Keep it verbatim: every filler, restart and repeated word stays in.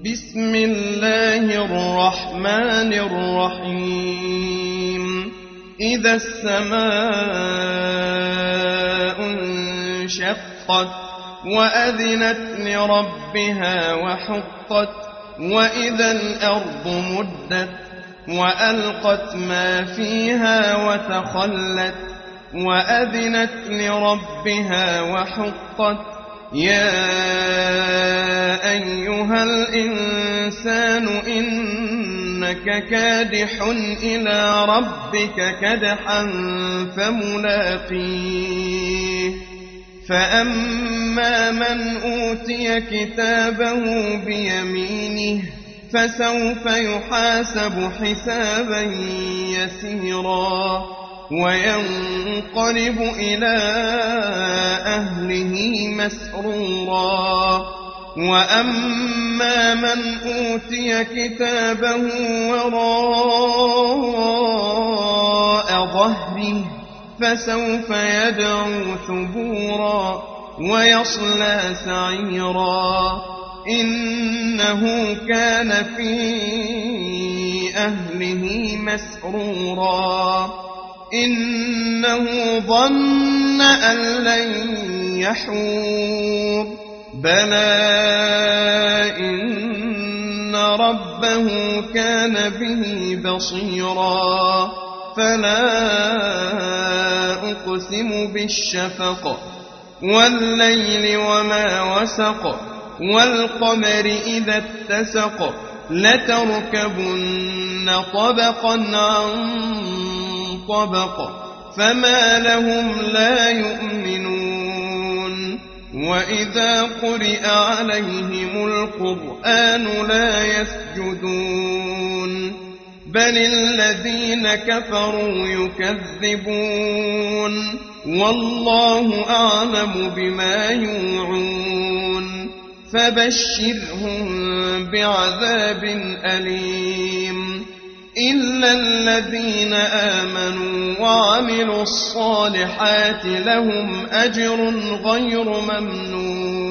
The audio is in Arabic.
بسم الله الرحمن الرحيم إذا السماء انشقت وأذنت لربها وحقت وإذا الأرض مدت وألقت ما فيها وتخلت وأذنت لربها وحقت يا أيها الإنسان إنك كادح إلى ربك كدحا فملاقيه فأما من أوتي كتابه بيمينه فسوف يحاسب حسابا يسيرا وينقلب إلى أهله مسرورا وأما من أوتي كتابه وراء ظهره فسوف يدعو ثبورا ويصلى سعيرا إنه كان في أهله مسرورا إنه ظن أن لن يحور بلى إن ربه كان به بصيرا فلا أقسم بالشفق والليل وما وسق والقمر إذا اتسق لتركبن طبقا عن طبق فما لهم لا يؤمنون وإذا قرئ عليهم القرآن لا يسجدون بل الذين كفروا يكذبون والله أعلم بما يوعون فبشرهم بعذاب أليم إلا الذين آمنوا وعملوا الصالحات لهم أجر غير ممنون